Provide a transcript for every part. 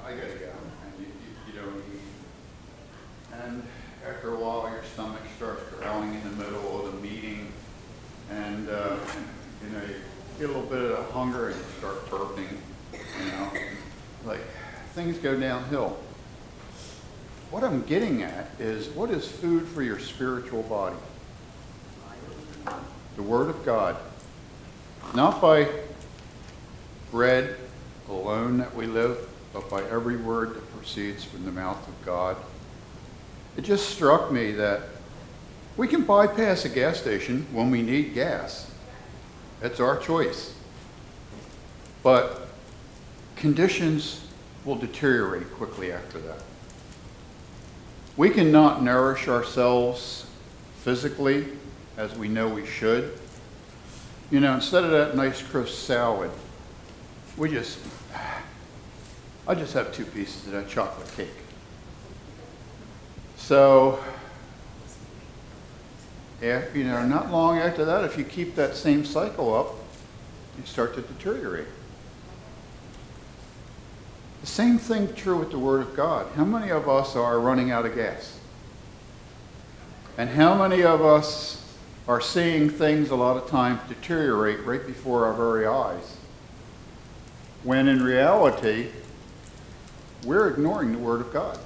I gotta go, and you don't eat. And after a while, your stomach starts growling in the middle of the meeting, and you get a little bit of hunger and you start burping, like things go downhill. What I'm getting at is, what is food for your spiritual body? The Word of God. Not by bread alone that we live, but by every word that proceeds from the mouth of God. It just struck me that we can bypass a gas station when we need gas. It's our choice. But conditions will deteriorate quickly after that. We cannot nourish ourselves physically as we know we should. Instead of that nice crisp salad, I just have 2 pieces of that chocolate cake. So, not long after that, if you keep that same cycle up, you start to deteriorate. The same thing true with the Word of God. How many of us are running out of gas? And how many of us are seeing things a lot of times deteriorate right before our very eyes, when in reality, we're ignoring the Word of God?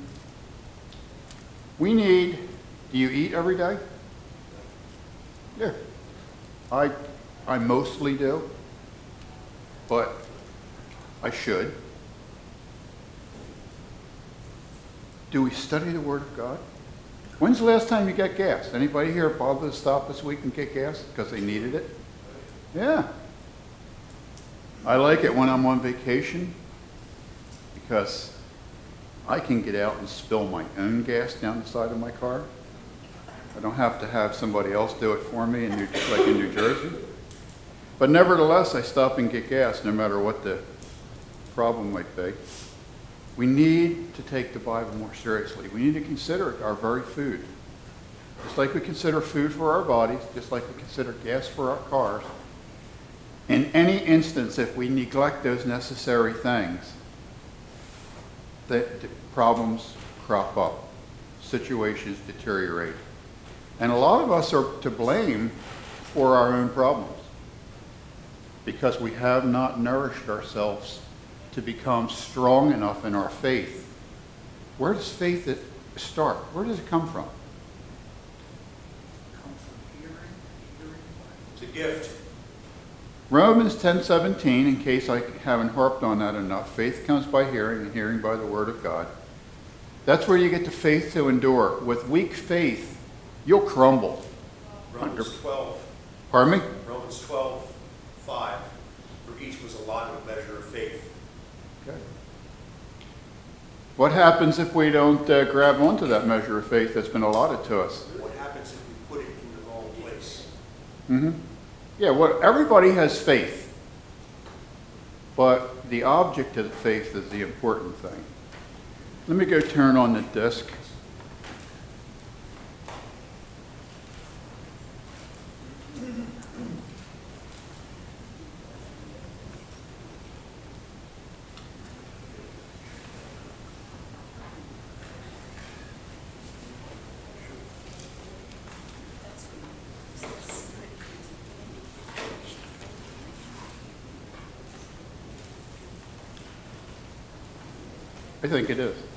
Do you eat every day? Yeah. I mostly do, but I should. Do we study the Word of God? When's the last time you got gas? Anybody here bother to stop this week and get gas because they needed it? Yeah. I like it when I'm on vacation because I can get out and spill my own gas down the side of my car. I don't have to have somebody else do it for me like in New Jersey. But nevertheless, I stop and get gas no matter what the problem might be. We need to take the Bible more seriously. We need to consider it our very food. Just like we consider food for our bodies, just like we consider gas for our cars. In any instance, if we neglect those necessary things, the problems crop up, situations deteriorate. And a lot of us are to blame for our own problems because we have not nourished ourselves to become strong enough in our faith. Where does faith start? Where does it come from? Come from hearing. It's a gift. Romans 10:17, in case I haven't harped on that enough, faith comes by hearing and hearing by the Word of God. That's where you get the faith to endure. With weak faith, you'll crumble. Romans 12. Pardon me? Romans 12:5. For each was allotted a measure of faith. Okay. What happens if we don't grab onto that measure of faith that's been allotted to us? What happens if we put it in the wrong place? Mm-hmm. Yeah, well, everybody has faith, but the object of the faith is the important thing. Let me go turn on the disc. I think it is.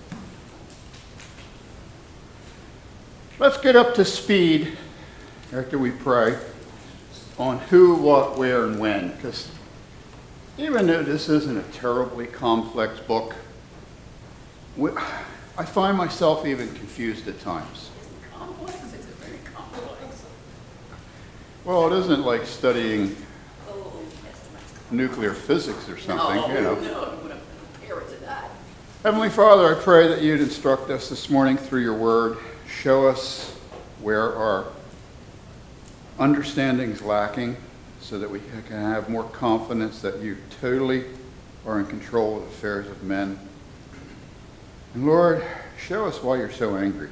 Let's get up to speed after we pray on who, what, where, and when, because even though this isn't a terribly complex book, I find myself even confused at times. Complex? It's very complex. Well, it isn't like studying nuclear physics or something, No, you know. no, you wouldn't compare it to that. Heavenly Father, I pray that you'd instruct us this morning through your word. Show us where our understanding is lacking so that we can have more confidence that you totally are in control of the affairs of men. And Lord, show us why you're so angry.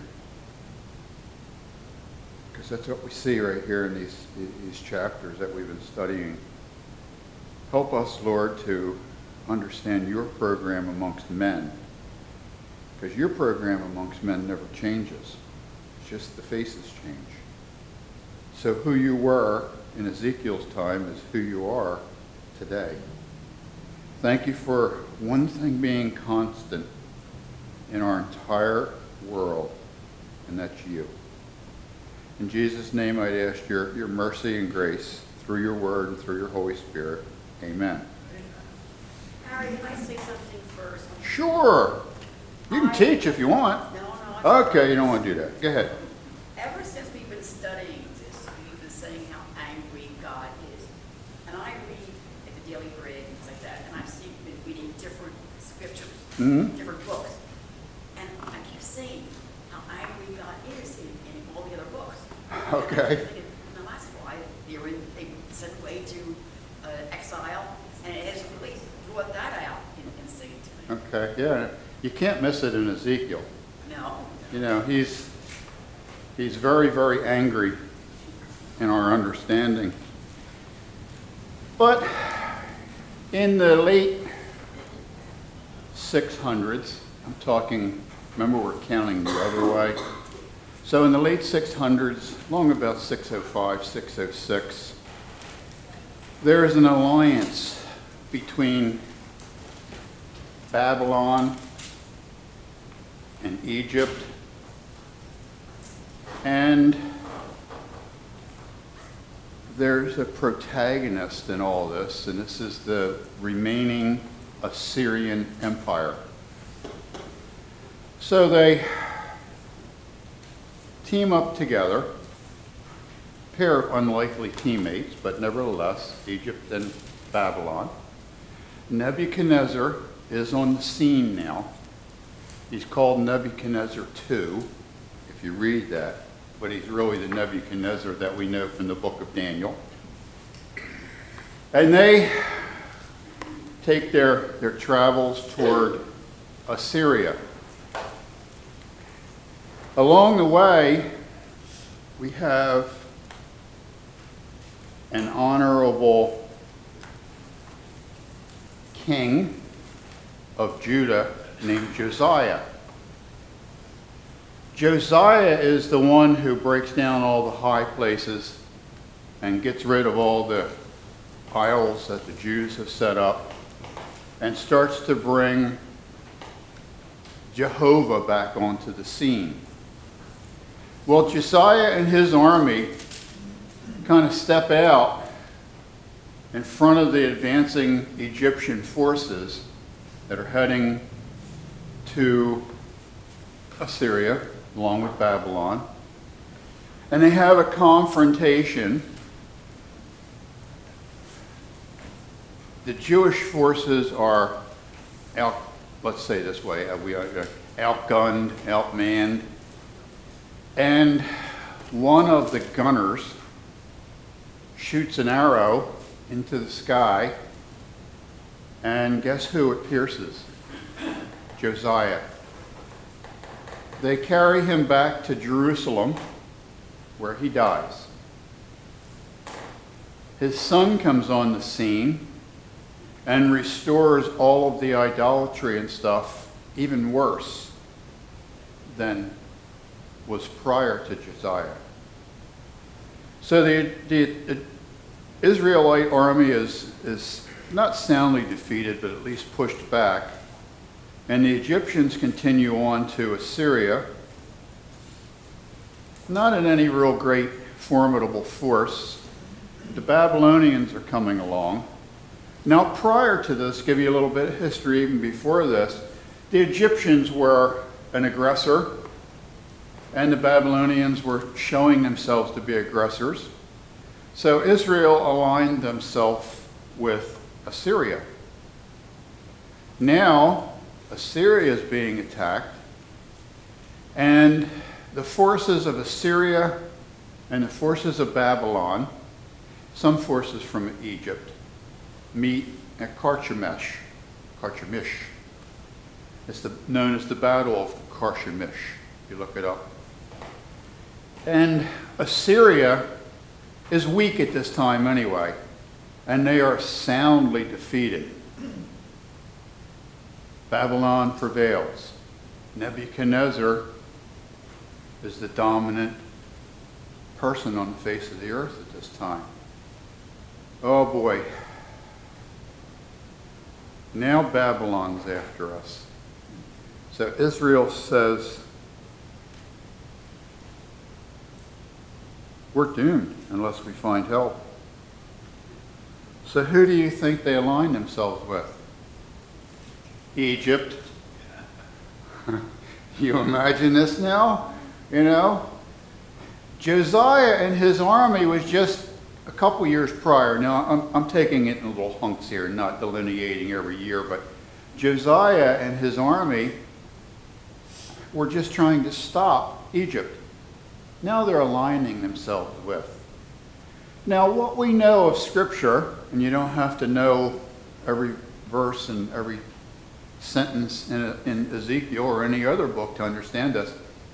Because that's what we see right here in these chapters that we've been studying. Help us, Lord, to understand your program amongst men. Because your program amongst men never changes. It's just the faces change. So who you were in Ezekiel's time is who you are today. Thank you for one thing being constant in our entire world, and that's you. In Jesus' name, I'd ask your mercy and grace through your word and through your Holy Spirit. Amen. Harry, can I say something first? Sure. You can teach if you want. No, Okay, you don't want to do that. Go ahead. Ever since we've been studying this, we've been saying how angry God is. And I read at the Daily Bread and things like that, and I've been reading different scriptures, different books. And I keep saying how angry God is in all the other books. Okay. And I'm thinking, no, that's why they sent away to exile, and it has really brought that out in Satan to me. Okay, yeah. You can't miss it in Ezekiel. No. You know, he's very, very angry in our understanding. But in the late 600s, I'm talking, remember we're counting the other way. So in the late 600s, long about 605, 606, there is an alliance between Babylon and Egypt, and there's a protagonist in all this, and this is the remaining Assyrian Empire. So they team up together, pair of unlikely teammates, but nevertheless, Egypt and Babylon. Nebuchadnezzar is on the scene now. He's called Nebuchadnezzar II, if you read that, but he's really the Nebuchadnezzar that we know from the book of Daniel. And they take their travels toward Assyria. Along the way, we have an honorable king of Judah named Josiah. Josiah is the one who breaks down all the high places and gets rid of all the idols that the Jews have set up and starts to bring Jehovah back onto the scene. Well, Josiah and his army kind of step out in front of the advancing Egyptian forces that are heading to Assyria, along with Babylon. And they have a confrontation. The Jewish forces are let's say this way, we are outgunned, outmanned. And one of the gunners shoots an arrow into the sky, and guess who it pierces? Josiah. They carry him back to Jerusalem, where he dies. His son comes on the scene and restores all of the idolatry and stuff, even worse than was prior to Josiah. So the Israelite army is not soundly defeated, but at least pushed back. And the Egyptians continue on to Assyria, not in any real great formidable force. The Babylonians are coming along. Now, prior to this, give you a little bit of history even before this, the Egyptians were an aggressor, and the Babylonians were showing themselves to be aggressors. So Israel aligned themselves with Assyria. Now, Assyria is being attacked, and the forces of Assyria and the forces of Babylon, some forces from Egypt, meet at Carchemish. It's known as the Battle of Carchemish, if you look it up. And Assyria is weak at this time anyway, and they are soundly defeated. Babylon prevails. Nebuchadnezzar is the dominant person on the face of the earth at this time. Oh boy. Now Babylon's after us. So Israel says, we're doomed unless we find help. So who do you think they align themselves with? Egypt. You imagine this now? You know? Josiah and his army was just a couple years prior. Now, I'm taking it in little hunks here, not delineating every year, but Josiah and his army were just trying to stop Egypt. Now they're aligning themselves with. Now, what we know of Scripture, and you don't have to know every verse and every sentence in Ezekiel or any other book to understand this.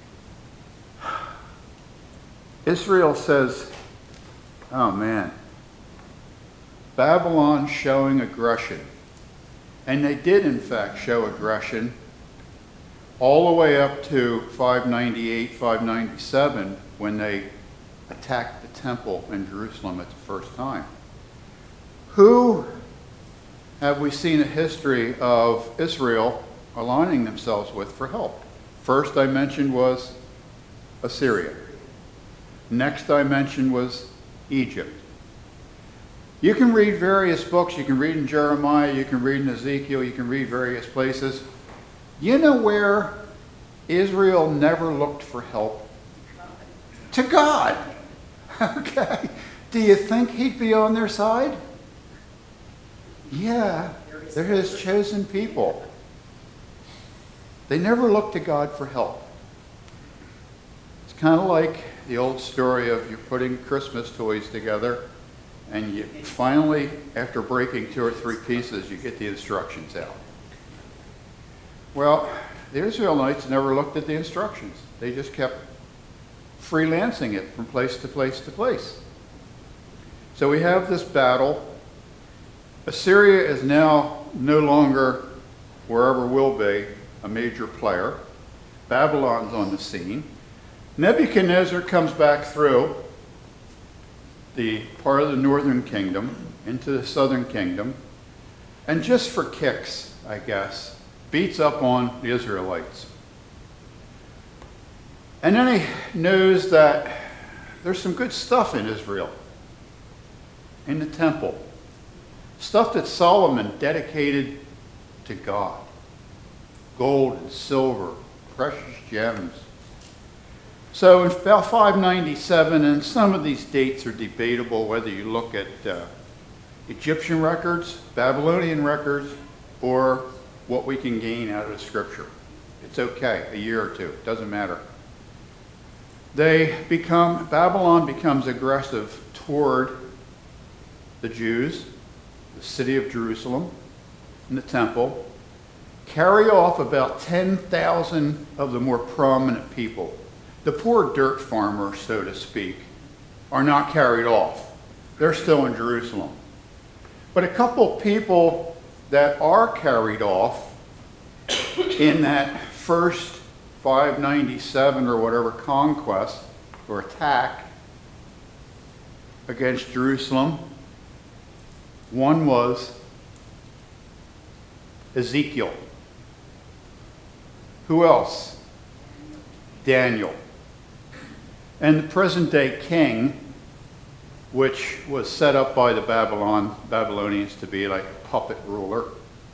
Israel says, oh man, Babylon's showing aggression. And they did in fact show aggression all the way up to 598, 597 when they attacked the temple in Jerusalem at the first time. Who have we seen a history of Israel aligning themselves with for help? First I mentioned was Assyria. Next I mentioned was Egypt. You can read various books. You can read in Jeremiah, you can read in Ezekiel, you can read various places. You know where Israel never looked for help? To God. Okay. Do you think he'd be on their side? Yeah, they're his chosen people. They never look to God for help. It's kind of like the old story of you're putting Christmas toys together and you finally, after breaking 2 or 3 pieces, you get the instructions out. Well, the Israelites never looked at the instructions. They just kept freelancing it from place to place to place. So we have this battle. Assyria is now no longer, wherever will be, a major player. Babylon's on the scene. Nebuchadnezzar comes back through the part of the northern kingdom into the southern kingdom, and just for kicks, I guess, beats up on the Israelites. And then he knows that there's some good stuff in Israel, in the temple. Stuff that Solomon dedicated to God. Gold and silver, precious gems. So in about 597, and some of these dates are debatable whether you look at Egyptian records, Babylonian records, or what we can gain out of Scripture. It's okay, a year or two, it doesn't matter. Babylon becomes aggressive toward the Jews, the city of Jerusalem, and the temple, carry off about 10,000 of the more prominent people. The poor dirt farmers, so to speak, are not carried off. They're still in Jerusalem. But a couple people that are carried off in that first 597 or whatever conquest or attack against Jerusalem, one was Ezekiel. Who else? Daniel. And the present-day king, which was set up by the Babylonians to be like a puppet ruler.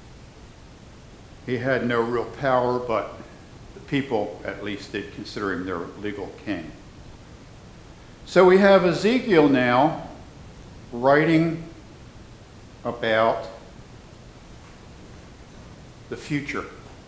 He had no real power, but the people at least did consider him their legal king. So we have Ezekiel now writing about the future.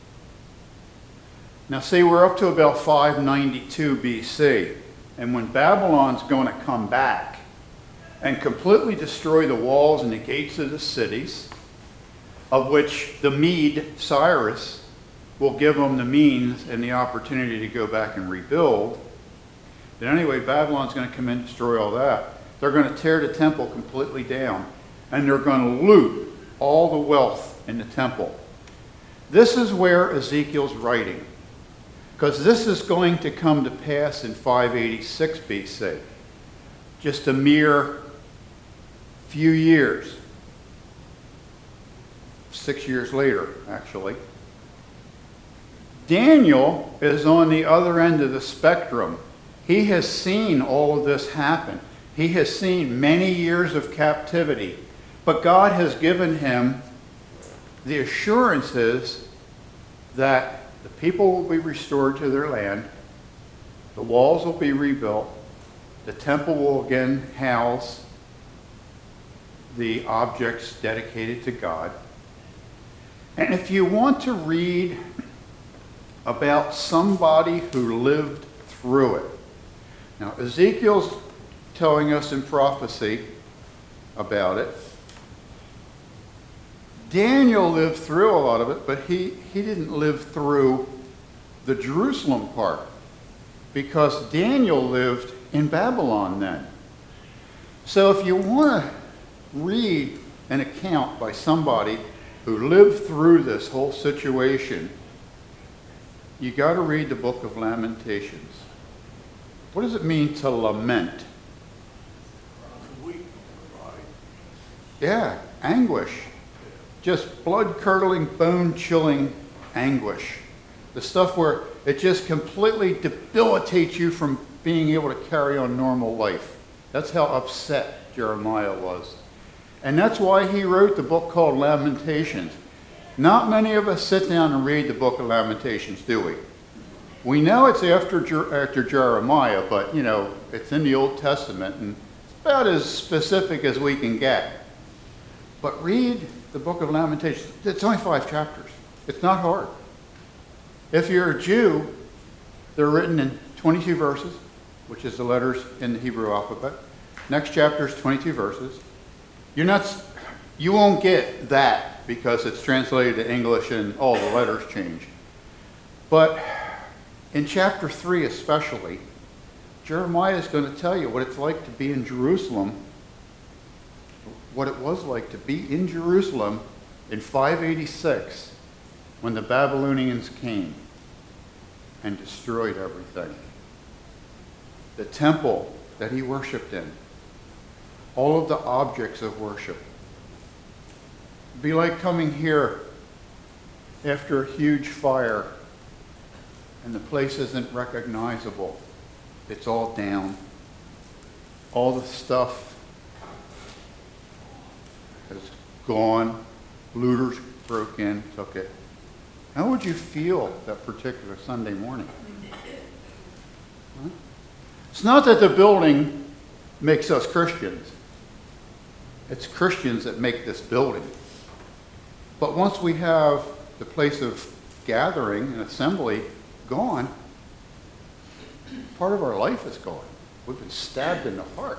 Now see, we're up to about 592 BC, and when Babylon's going to come back and completely destroy the walls and the gates of the cities, of which the Mede, Cyrus, will give them the means and the opportunity to go back and rebuild, then anyway, Babylon's going to come in and destroy all that. They're going to tear the temple completely down, and they're going to loot all the wealth in the temple. This is where Ezekiel's writing, because this is going to come to pass in 586 BC, just a mere few years, 6 years later, actually. Daniel is on the other end of the spectrum. He has seen all of this happen. He has seen many years of captivity, but God has given him the assurances that the people will be restored to their land, the walls will be rebuilt, the temple will again house the objects dedicated to God. And if you want to read about somebody who lived through it, now Ezekiel's telling us in prophecy about it. Daniel lived through a lot of it, but he didn't live through the Jerusalem part, because Daniel lived in Babylon then. So if you want to read an account by somebody who lived through this whole situation, you got to read the book of Lamentations. What does it mean to lament? Yeah, anguish. Just blood-curdling, bone-chilling anguish. The stuff where it just completely debilitates you from being able to carry on normal life. That's how upset Jeremiah was. And that's why he wrote the book called Lamentations. Not many of us sit down and read the book of Lamentations, do we? We know it's after Jeremiah, but, you know, it's in the Old Testament, and it's about as specific as we can get. But read the book of Lamentations. It's only 5 chapters. It's not hard. If you're a Jew, they're written in 22 verses, which is the letters in the Hebrew alphabet. Next chapter is 22 verses. You won't get that because it's translated to English and all the letters change. But in chapter 3 especially, Jeremiah is going to tell you what it's like to be in Jerusalem, what it was like to be in Jerusalem in 586 when the Babylonians came and destroyed everything. The temple that he worshiped in, all of the objects of worship. It'd be like coming here after a huge fire and the place isn't recognizable. It's all down. All the stuff is gone. Looters broke in, took it. How would you feel that particular Sunday morning? Huh? It's not that the building makes us Christians. It's Christians that make this building. But once we have the place of gathering and assembly gone, part of our life is gone. We've been stabbed in the heart.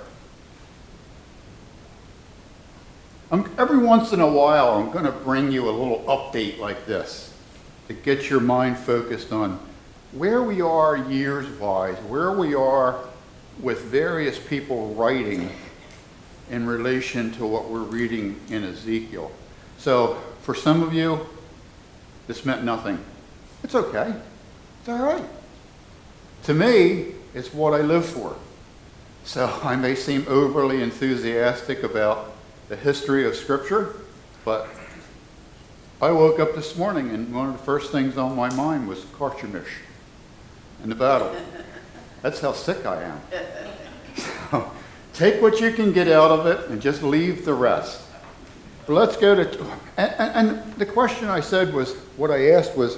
Every once in a while, I'm going to bring you a little update like this to get your mind focused on where we are years-wise, where we are with various people writing in relation to what we're reading in Ezekiel. So for some of you, this meant nothing. It's okay. It's all right. To me, it's what I live for. So I may seem overly enthusiastic about the history of Scripture, but I woke up this morning and one of the first things on my mind was Carchemish and the battle. That's how sick I am. So take what you can get out of it and just leave the rest. But let's go to, and the question I said was, what I asked was,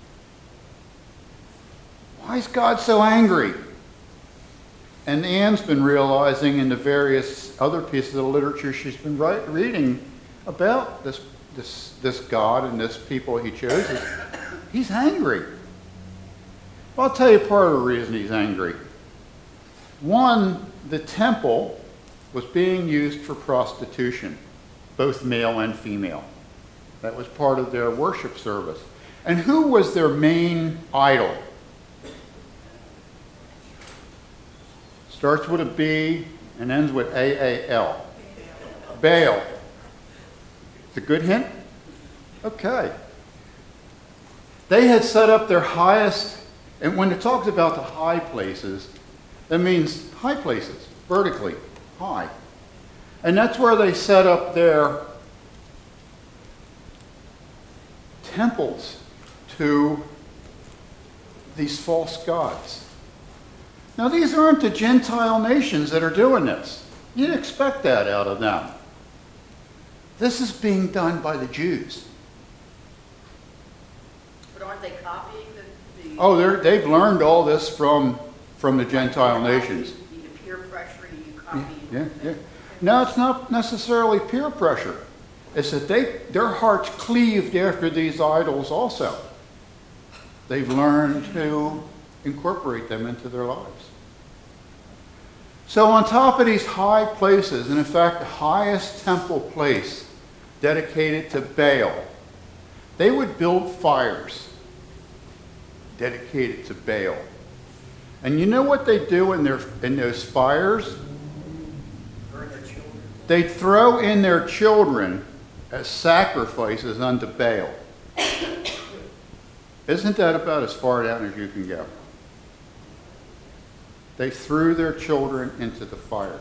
why is God so angry? And Ann's been realizing in the various other pieces of literature she's been reading about this God and this people he chose, he's angry. Well, I'll tell you part of the reason he's angry. One, the temple was being used for prostitution, both male and female. That was part of their worship service. And who was their main idol? Starts with a B and ends with A-A-L. Baal. It's a good hint? Okay. They had set up their highest, and when it talks about the high places, that means high places, vertically high. And that's where they set up their temples to these false gods. Now, these aren't the Gentile nations that are doing this. You'd expect that out of them. This is being done by the Jews. But aren't they copying the Oh, they've learned all this from the Gentile nations. The peer pressure, you copy. Yeah. No, it's not necessarily peer pressure. It's that their hearts cleaved after these idols also. They've learned to incorporate them into their lives. So on top of these high places, and in fact the highest temple place dedicated to Baal, they would build fires dedicated to Baal. And you know what they do in those fires? Burn their children. They throw in their children as sacrifices unto Baal. Isn't that about as far down as you can go? They threw their children into the fires.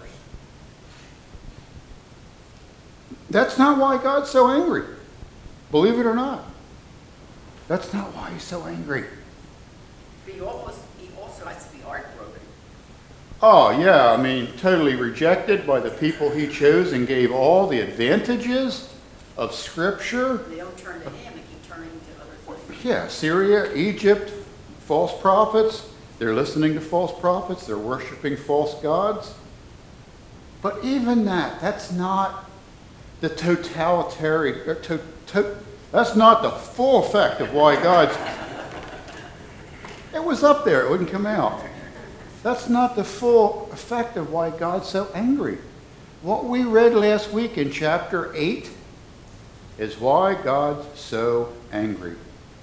That's not why God's so angry. Believe it or not. That's not why he's so angry. But he also has to be heartbroken. Oh, yeah, I mean, totally rejected by the people he chose and gave all the advantages of Scripture. They don't turn to him, they keep turning to other things. Yeah, Syria, Egypt, false prophets. They're listening to false prophets. They're worshiping false gods. But even that's not the totalitarian, that's not the full effect of why God's, it was up there, it wouldn't come out. That's not the full effect of why God's so angry. What we read last week in chapter 8 is why God's so angry.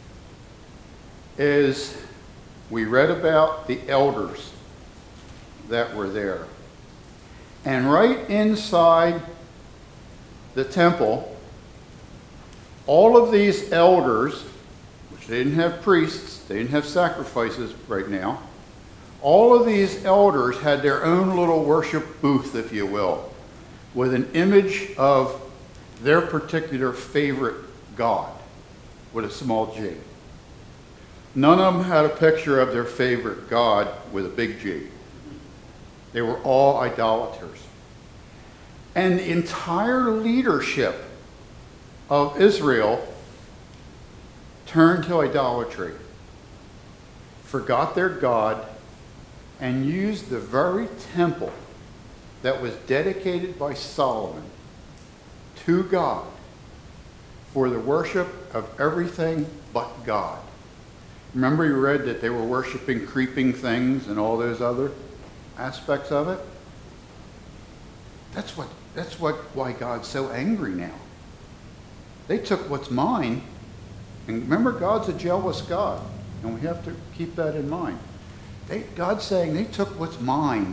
We read about the elders that were there. And right inside the temple, all of these elders, which they didn't have priests, they didn't have sacrifices right now, all of these elders had their own little worship booth, if you will, with an image of their particular favorite god with a small g. None of them had a picture of their favorite god with a big G. They were all idolaters. And the entire leadership of Israel turned to idolatry, forgot their God, and used the very temple that was dedicated by Solomon to God for the worship of everything but God. Remember you read that they were worshiping creeping things and all those other aspects of it? That's why God's so angry now. They took what's mine, and remember God's a jealous God, and we have to keep that in mind. God's saying they took what's mine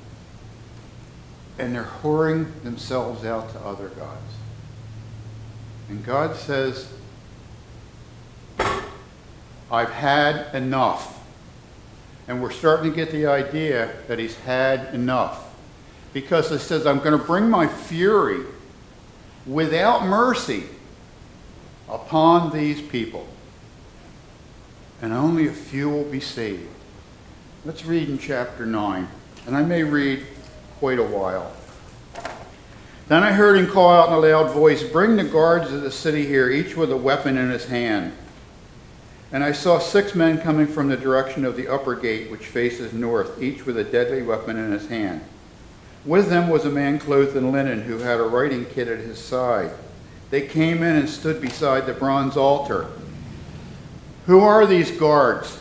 and they're whoring themselves out to other gods. And God says, I've had enough. And we're starting to get the idea that he's had enough. Because it says, I'm going to bring my fury without mercy upon these people. And only a few will be saved. Let's read in chapter 9. And I may read quite a while. Then I heard him call out in a loud voice, bring the guards of the city here, each with a weapon in his hand. And I saw 6 men coming from the direction of the upper gate, which faces north, each with a deadly weapon in his hand. With them was a man clothed in linen who had a writing kit at his side. They came in and stood beside the bronze altar. Who are these guards?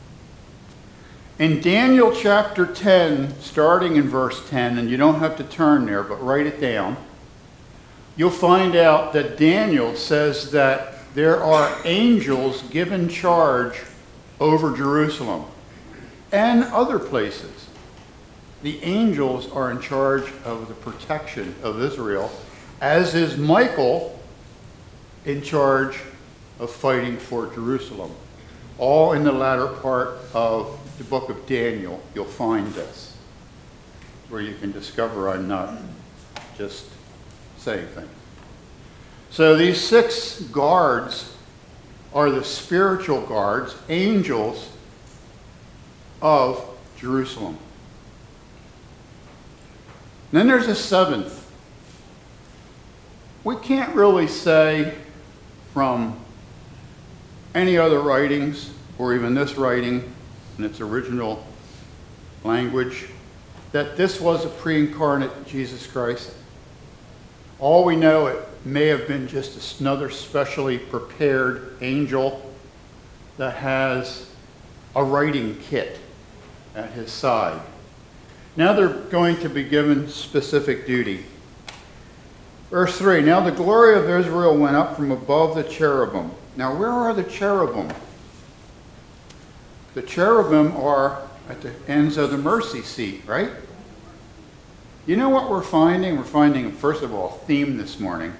In Daniel chapter 10, starting in verse 10, and you don't have to turn there, but write it down, you'll find out that Daniel says that there are angels given charge over Jerusalem and other places. The angels are in charge of the protection of Israel, as is Michael in charge of fighting for Jerusalem. all in the latter part of the book of Daniel, you'll find this, where you can discover I'm not just saying things. So these 6 guards are the spiritual guards, angels of Jerusalem. Then there's a 7th. We can't really say from any other writings, or even this writing in its original language, that this was a pre-incarnate Jesus Christ. All we know, it may have been just another specially prepared angel that has a writing kit at his side. Now they're going to be given specific duty. Verse 3, now the glory of Israel went up from above the cherubim. Now where are the cherubim? The cherubim are at the ends of the mercy seat, right? You know what we're finding? We're finding, first of all, a theme this morning.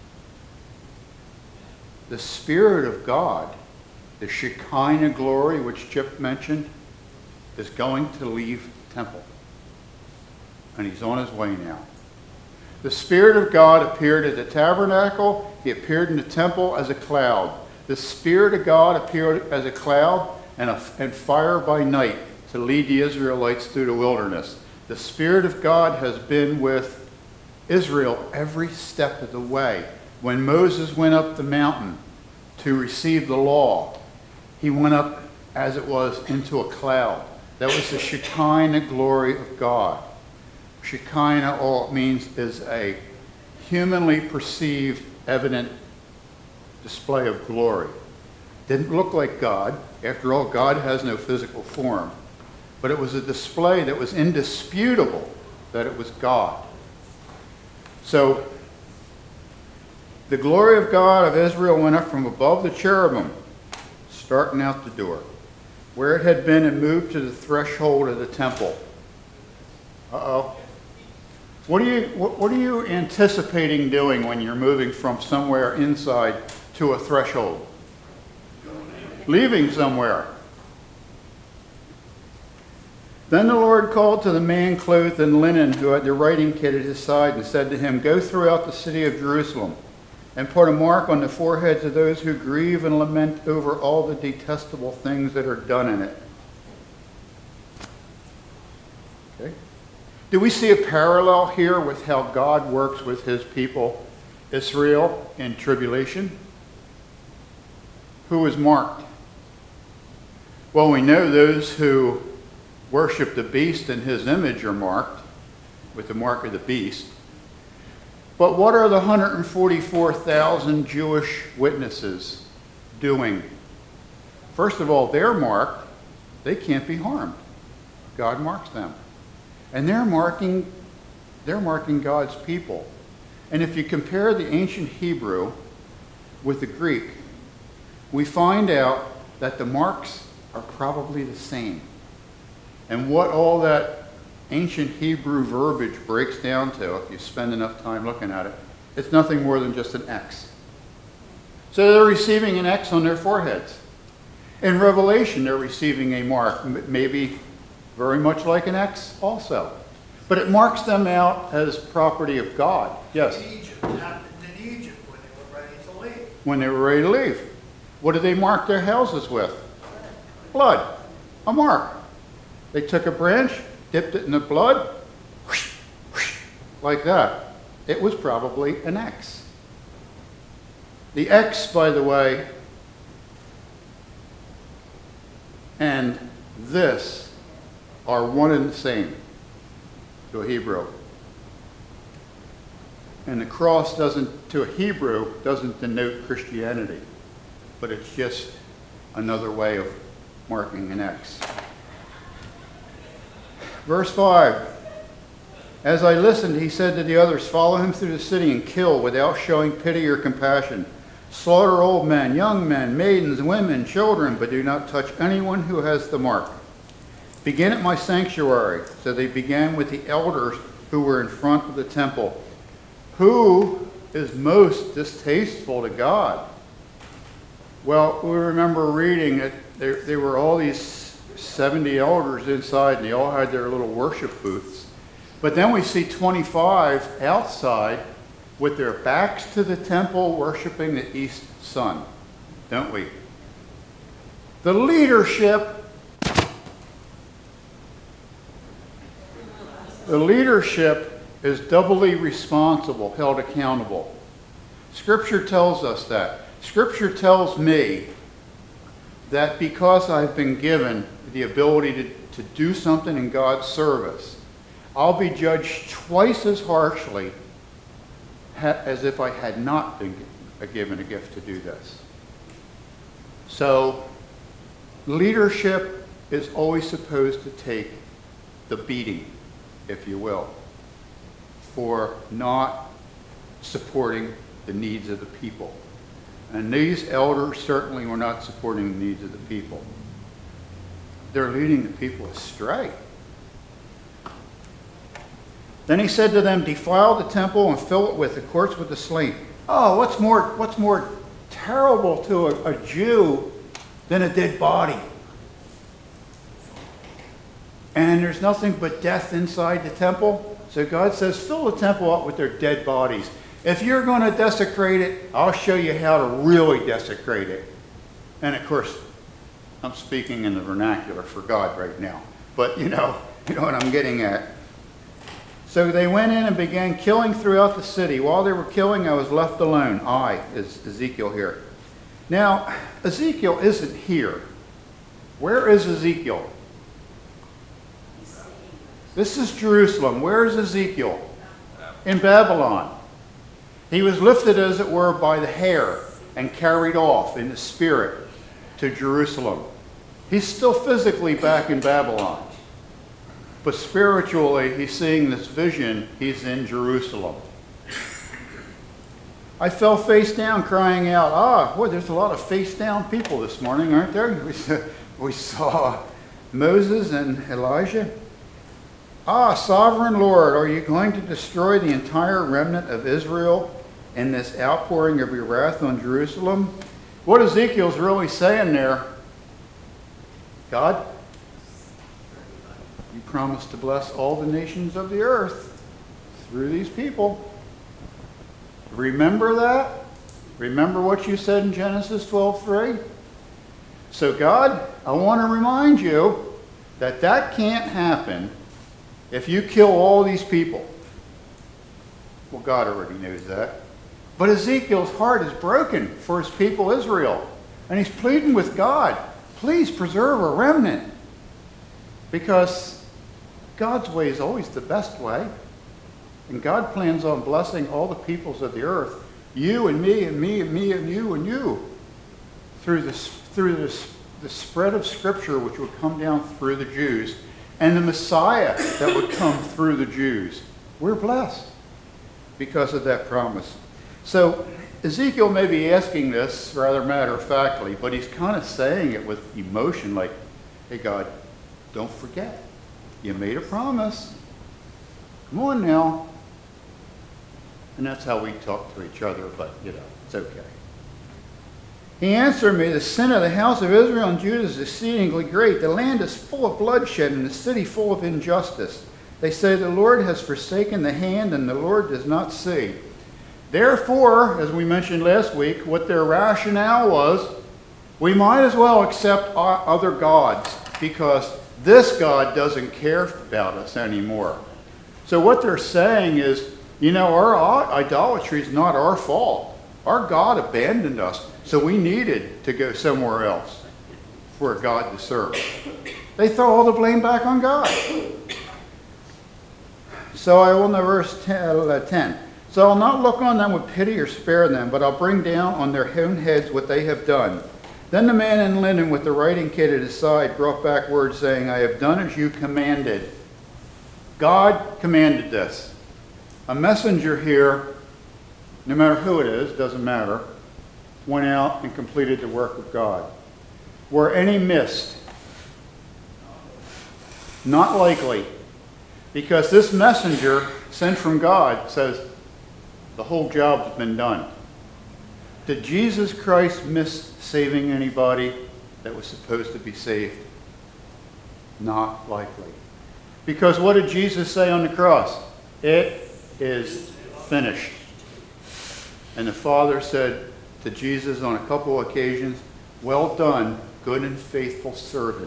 The Spirit of God, the Shekinah glory, which Chip mentioned, is going to leave the temple. And he's on his way now. The Spirit of God appeared at the tabernacle. He appeared in the temple as a cloud. The Spirit of God appeared as a cloud and fire by night to lead the Israelites through the wilderness. The Spirit of God has been with Israel every step of the way. When Moses went up the mountain to receive the law, he went up, as it was, into a cloud. That was the Shekinah glory of God. Shekinah, all it means is a humanly perceived, evident display of glory. Didn't look like God. After all, God has no physical form. But it was a display that was indisputable that it was God. So, the glory of God of Israel went up from above the cherubim, starting out the door, where it had been, and moved to the threshold of the temple. Uh-oh. What are you anticipating doing when you're moving from somewhere inside to a threshold? Leaving somewhere. Then the Lord called to the man clothed in linen who had the writing kit at his side and said to him, go throughout the city of Jerusalem and put a mark on the foreheads of those who grieve and lament over all the detestable things that are done in it. Okay. Do we see a parallel here with how God works with his people, Israel, in tribulation? Who is marked? Well, we know those who worship the beast and his image are marked with the mark of the beast. But what are the 144,000 Jewish witnesses doing? First of all, they're marked. They can't be harmed. God marks them. And they're marking God's people. And if you compare the ancient Hebrew with the Greek, we find out that the marks are probably the same. And what all that ancient Hebrew verbiage breaks down to, if you spend enough time looking at it, it's nothing more than just an X. So they're receiving an X on their foreheads. In Revelation, they're receiving a mark, maybe very much like an X also. But it marks them out as property of God. Yes? Egypt happened in Egypt when they were ready to leave. When they were ready to leave. What did they mark their houses with? Blood. A mark. They took a branch, dipped it in the blood, whoosh, whoosh, like that. It was probably an X. The X, by the way, and this are one and the same to a Hebrew. And the cross doesn't, to a Hebrew, doesn't denote Christianity, but it's just another way of marking an X. Verse 5, as I listened, he said to the others, follow him through the city and kill without showing pity or compassion. Slaughter old men, young men, maidens, women, children, but do not touch anyone who has the mark. Begin at my sanctuary. So they began with the elders who were in front of the temple. Who is most distasteful to God? Well, we remember reading that there were all these 70 elders inside, and they all had their little worship booths. But then we see 25 outside with their backs to the temple worshiping the east sun, don't we? The leadership is doubly responsible, held accountable. Scripture tells us that. Scripture tells me that because I've been given the ability to do something in God's service, I'll be judged twice as harshly as if I had not been given a gift to do this. So, leadership is always supposed to take the beating, if you will, for not supporting the needs of the people. And these elders certainly were not supporting the needs of the people. They're leading the people astray. Then he said to them, defile the temple and fill it with the courts with the slain. Oh, what's more terrible to a Jew than a dead body? And there's nothing but death inside the temple. So God says, fill the temple up with their dead bodies. If you're going to desecrate it, I'll show you how to really desecrate it. And of course, I'm speaking in the vernacular for God right now. But you know what I'm getting at. So they went in and began killing throughout the city. While they were killing, I was left alone. I is Ezekiel here. Now, Ezekiel isn't here. Where is Ezekiel? This is Jerusalem. Where is Ezekiel? In Babylon. He was lifted, as it were, by the hair and carried off in the spirit to Jerusalem. He's still physically back in Babylon. But spiritually, he's seeing this vision. He's in Jerusalem. I fell face down, crying out, boy, there's a lot of face down people this morning, aren't there? We saw Moses and Elijah. Sovereign Lord, are you going to destroy the entire remnant of Israel in this outpouring of your wrath on Jerusalem? What Ezekiel's really saying there, God, you promised to bless all the nations of the earth through these people. Remember that? Remember what you said in Genesis 12:3? So God, I want to remind you that that can't happen if you kill all these people. Well, God already knows that. But Ezekiel's heart is broken for his people Israel. And he's pleading with God, please preserve a remnant. Because God's way is always the best way. And God plans on blessing all the peoples of the earth. You and me and me and me and you and you. Through the spread of Scripture which would come down through the Jews. And the Messiah that would come through the Jews. We're blessed because of that promise. So Ezekiel may be asking this rather matter-of-factly, but he's kind of saying it with emotion like, hey God, don't forget. You made a promise. Come on now. And that's how we talk to each other, but it's okay. He answered me, the sin of the house of Israel and Judah is exceedingly great. The land is full of bloodshed and the city full of injustice. They say the Lord has forsaken the hand and the Lord does not see. Therefore, as we mentioned last week, what their rationale was, we might as well accept other gods because this God doesn't care about us anymore. So what they're saying is, our idolatry is not our fault. Our God abandoned us. So we needed to go somewhere else for a God to serve. They throw all the blame back on God. So I will, verse 10. So I'll not look on them with pity or spare them, but I'll bring down on their own heads what they have done. Then the man in linen with the writing kit at his side brought back word saying, I have done as you commanded. God commanded this. A messenger here, no matter who it is, doesn't matter, went out and completed the work of God. Were any missed? Not likely. Because this messenger sent from God says, the whole job's been done. Did Jesus Christ miss saving anybody that was supposed to be saved? Not likely. Because what did Jesus say on the cross? It is finished. And the Father said to Jesus on a couple of occasions, well done, good and faithful servant.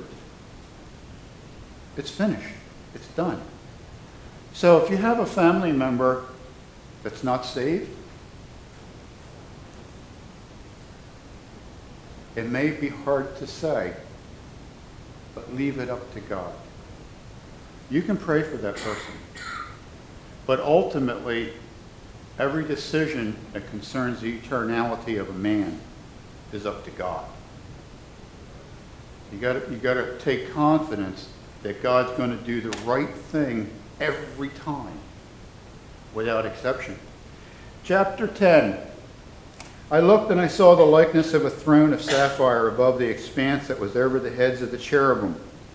It's finished. It's done. So if you have a family member that's not saved, it may be hard to say, but leave it up to God. You can pray for that person. But ultimately, every decision that concerns the eternality of a man is up to God. You got to take confidence that God's going to do the right thing every time, without exception. Chapter 10. I looked and I saw the likeness of a throne of sapphire above the expanse that was over the heads of the cherubim.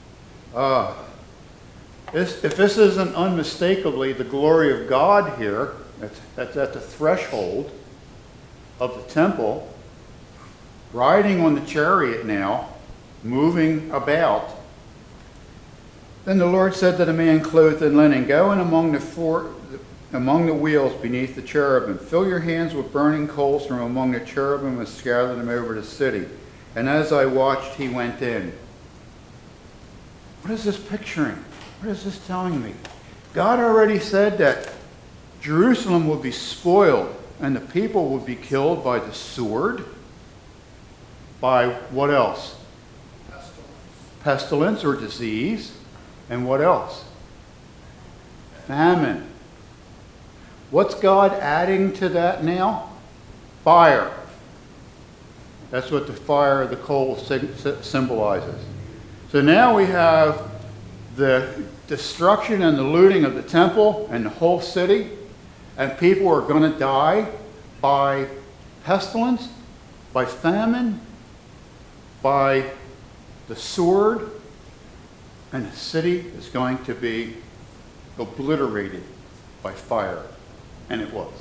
If this isn't unmistakably the glory of God here, that's at the threshold of the temple, riding on the chariot now, moving about. Then the Lord said to the man clothed in linen, go in among the wheels beneath the cherubim. Fill your hands with burning coals from among the cherubim and scatter them over the city. And as I watched, he went in. What is this picturing? What is this telling me? God already said that Jerusalem would be spoiled and the people would be killed by the sword. By what else? Pestilence or disease. And what else? Famine. What's God adding to that now? Fire. That's what the fire of the coal symbolizes. So now we have the destruction and the looting of the temple and the whole city, and people are going to die by pestilence, by famine, by the sword, and the city is going to be obliterated by fire. And it was.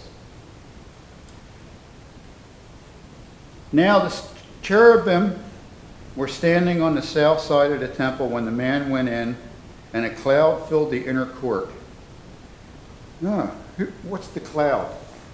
Now the cherubim were standing on the south side of the temple when the man went in, and a cloud filled the inner court. What's the cloud?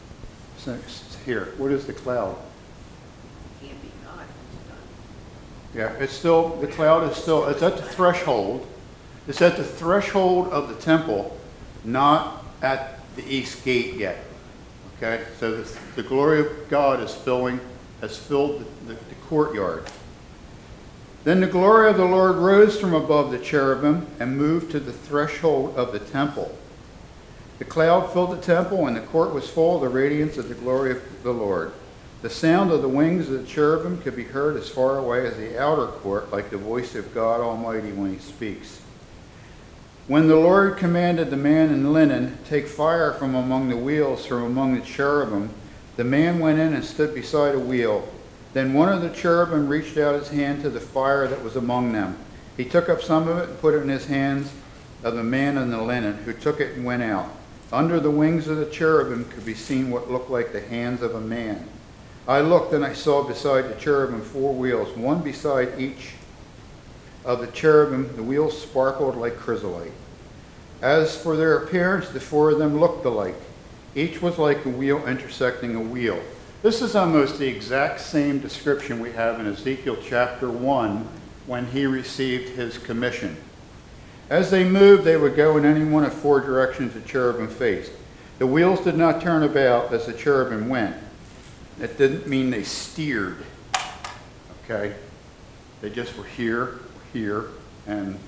Here, what is the cloud? Can't be God. Yeah, it's still, the cloud is still, it's at the threshold. It's at the threshold of the temple, not at the east gate yet. Okay, so the glory of God has filled the courtyard. Then the glory of the Lord rose from above the cherubim and moved to the threshold of the temple. The cloud filled the temple, and the court was full of the radiance of the glory of the Lord. The sound of the wings of the cherubim could be heard as far away as the outer court, like the voice of God Almighty when he speaks. When the Lord commanded the man in linen, take fire from among the wheels, from among the cherubim, the man went in and stood beside a wheel. Then one of the cherubim reached out his hand to the fire that was among them. He took up some of it and put it in his hands of the man in the linen, who took it and went out. Under the wings of the cherubim could be seen what looked like the hands of a man. I looked and I saw beside the cherubim 4 wheels, one beside each of the cherubim. The wheels sparkled like chrysolite. As for their appearance, the 4 of them looked alike. Each was like a wheel intersecting a wheel. This is almost the exact same description we have in Ezekiel chapter 1 when he received his commission. As they moved, they would go in any one of 4 directions the cherubim faced. The wheels did not turn about as the cherubim went. That didn't mean they steered. Okay? They just were here, and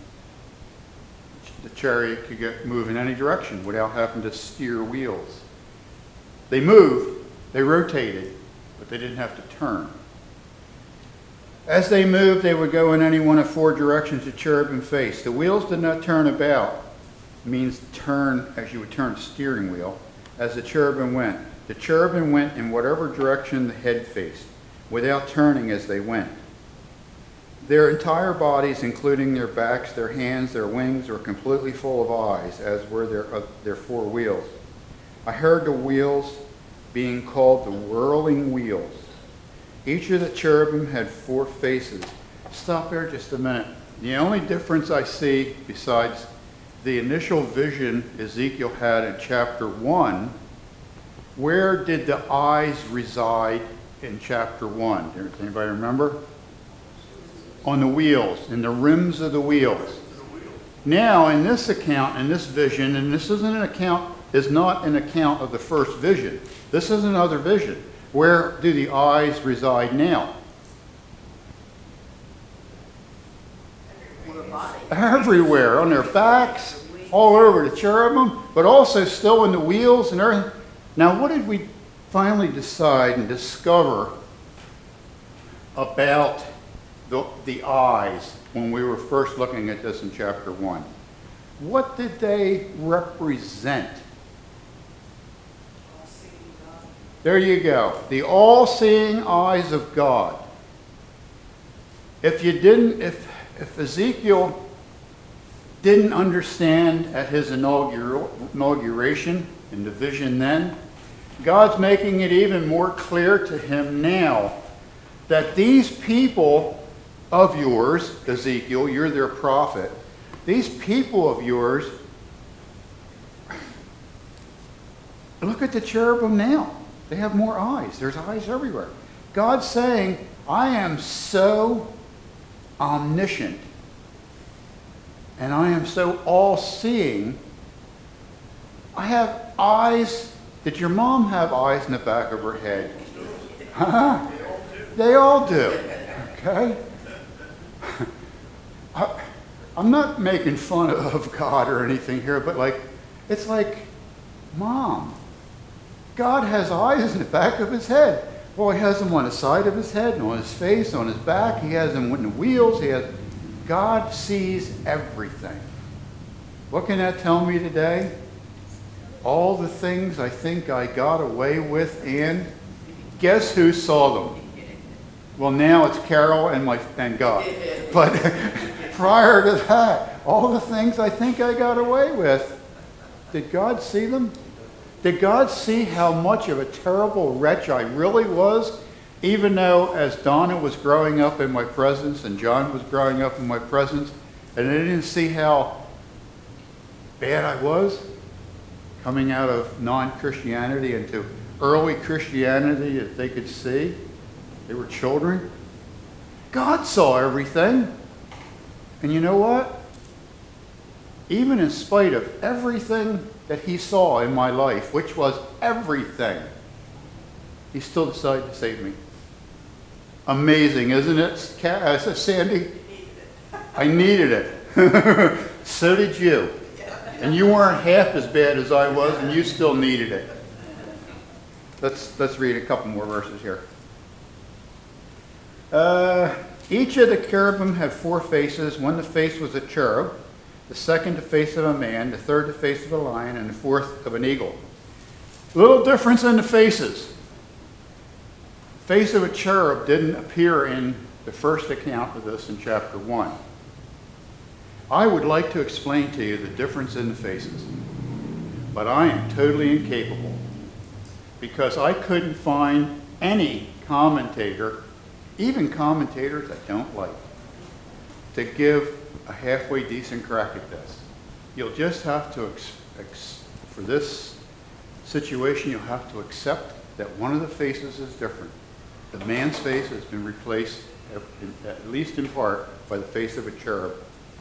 the chariot could move in any direction without having to steer wheels. They moved, they rotated, but they didn't have to turn. As they moved, they would go in any one of 4 directions the cherubim faced. The wheels did not turn about, means turn as you would turn a steering wheel, as the cherubim went. The cherubim went in whatever direction the head faced, without turning as they went. Their entire bodies, including their backs, their hands, their wings, were completely full of eyes, as were their 4 wheels. I heard the wheels being called the whirling wheels. Each of the cherubim had 4 faces. Stop there just a minute. The only difference I see besides the initial vision Ezekiel had in chapter 1, where did the eyes reside in chapter 1? Does anybody remember? On the wheels, in the rims of the wheels. Now, in this account, in this vision, and this isn't an account, is not an account of the first vision. This is another vision. Where do the eyes reside now? On the body. Everywhere, on their backs, all over the cherubim, but also still in the wheels and everything. Now, what did we finally decide and discover about the eyes when we were first looking at this in chapter 1? What did they represent? There you go. The all-seeing eyes of God. If Ezekiel didn't understand at his inauguration in the vision then, God's making it even more clear to him now that these people of yours, Ezekiel, you're their prophet, these people of yours, look at the cherubim now. They have more eyes. There's eyes everywhere. God's saying, I am so omniscient and I am so all-seeing. I have eyes. Did your mom have eyes in the back of her head? Huh? They all do. Okay? I'm not making fun of God or anything here, but it's like, Mom, God has eyes in the back of his head. Well, he has them on the side of his head and on his face, on his back. He has them in the wheels. God sees everything. What can that tell me today? All the things I think I got away with, and guess who saw them? Well, now it's Carol and God. But prior to that, all the things I think I got away with, did God see them? Did God see how much of a terrible wretch I really was, even though as Donna was growing up in my presence and John was growing up in my presence, and they didn't see how bad I was coming out of non-Christianity into early Christianity that they could see? They were children. God saw everything. And you know what? Even in spite of everything that he saw in my life, which was everything, he still decided to save me. Amazing, isn't it, Sandy? I needed it. So did you. And you weren't half as bad as I was, and you still needed it. Let's read a couple more verses here. Each of the cherubim had 4 faces. One, the face was a cherub. The second, the face of a man. The third, the face of a lion. And the fourth, of an eagle. Little difference in the faces. The face of a cherub didn't appear in the first account of this in chapter 1. I would like to explain to you the difference in the faces, but I am totally incapable because I couldn't find any commentator, even commentators I don't like, to give a halfway decent crack at this. You'll just have to, for this situation, you'll have to accept that one of the faces is different. The man's face has been replaced, at least in part, by the face of a cherub.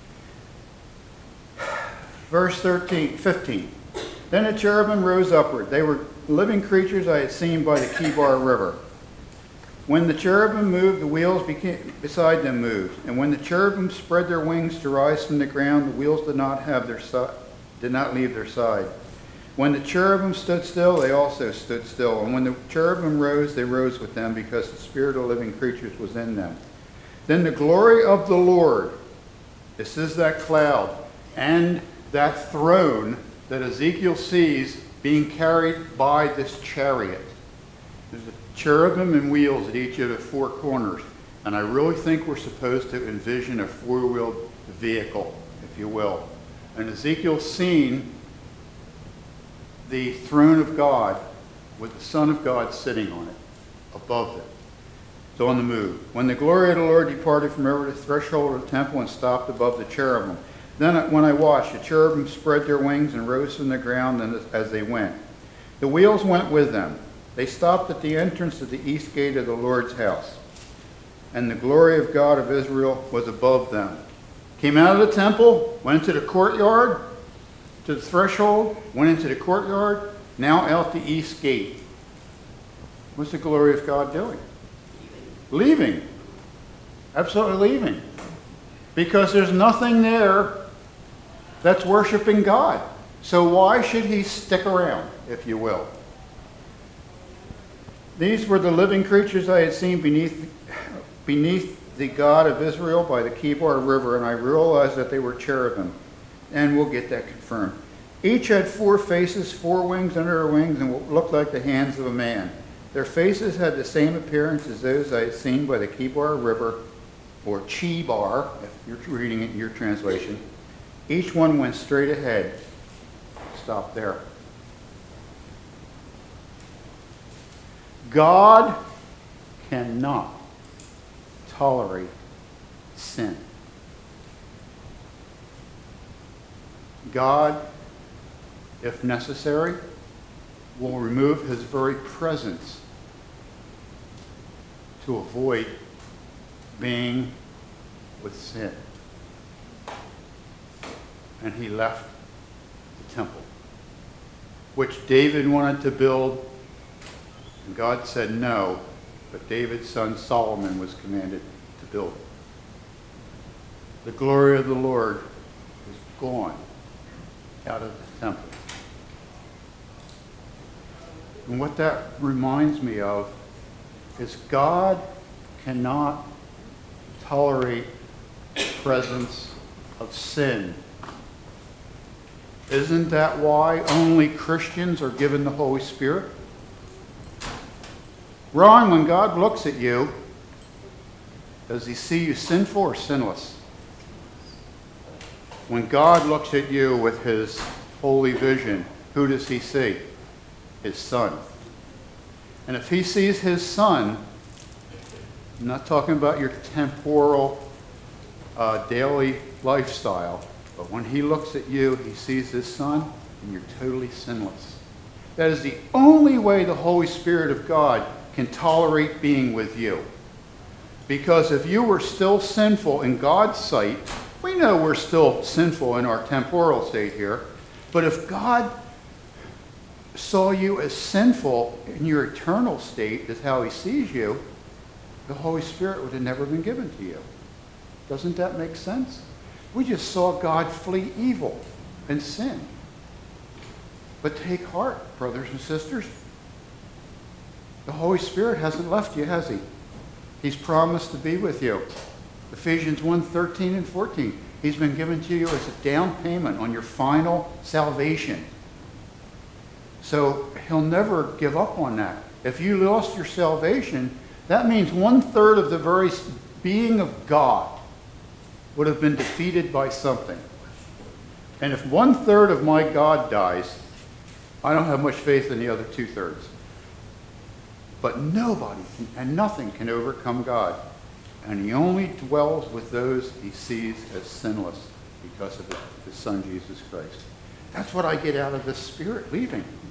Verse 15. Then the cherubim rose upward. They were living creatures I had seen by the Kibar River. When the cherubim moved, the wheels beside them moved. And when the cherubim spread their wings to rise from the ground, the wheels did not leave their side. When the cherubim stood still, they also stood still. And when the cherubim rose, they rose with them, because the spirit of living creatures was in them. Then the glory of the Lord, this is that cloud, and that throne that Ezekiel sees being carried by this chariot. There's a cherubim and wheels at each of the 4 corners. And I really think we're supposed to envision a 4-wheeled vehicle, if you will. And Ezekiel's seen the throne of God with the Son of God sitting on it, above it. It's on the move. When the glory of the Lord departed from over the threshold of the temple and stopped above the cherubim. Then when I watched, the cherubim spread their wings and rose from the ground as they went. The wheels went with them. They stopped at the entrance of the east gate of the Lord's house. And the glory of God of Israel was above them. Came out of the temple, went into the courtyard, to the threshold, went into the courtyard, now out the east gate. What's the glory of God doing? Leaving. Absolutely leaving. Because there's nothing there that's worshiping God. So why should he stick around, if you will? These were the living creatures I had seen beneath the God of Israel by the Kibar River, and I realized that they were cherubim. And we'll get that confirmed. Each had 4 faces, 4 wings under their wings, and looked like the hands of a man. Their faces had the same appearance as those I had seen by the Kibar River, or Chebar, if you're reading it in your translation. Each one went straight ahead. Stop there. God cannot tolerate sin. God, if necessary, will remove his very presence to avoid being with sin. And he left the temple, which David wanted to build, and God said no, but David's son Solomon was commanded to build it. The glory of the Lord is gone out of the temple. And what that reminds me of is God cannot tolerate the presence of sin. Isn't that why only Christians are given the Holy Spirit? Ron, when God looks at you, does he see you sinful or sinless? When God looks at you with his holy vision, who does he see? His Son. And if he sees his Son, I'm not talking about your temporal daily lifestyle, but when he looks at you, he sees his Son, and you're totally sinless. That is the only way the Holy Spirit of God can tolerate being with you. Because if you were still sinful in God's sight, we know we're still sinful in our temporal state here, but if God saw you as sinful in your eternal state, is how he sees you, the Holy Spirit would have never been given to you. Doesn't that make sense? We just saw God flee evil and sin. But take heart, brothers and sisters. The Holy Spirit hasn't left you, has he? He's promised to be with you. Ephesians 1:13 and 14. He's been given to you as a down payment on your final salvation. So he'll never give up on that. If you lost your salvation, that means 1/3 of the very being of God would have been defeated by something. And if 1/3 of my God dies, I don't have much faith in the other 2/3. But nobody and nothing can overcome God. And he only dwells with those he sees as sinless because of his Son, Jesus Christ. That's what I get out of this Spirit leaving.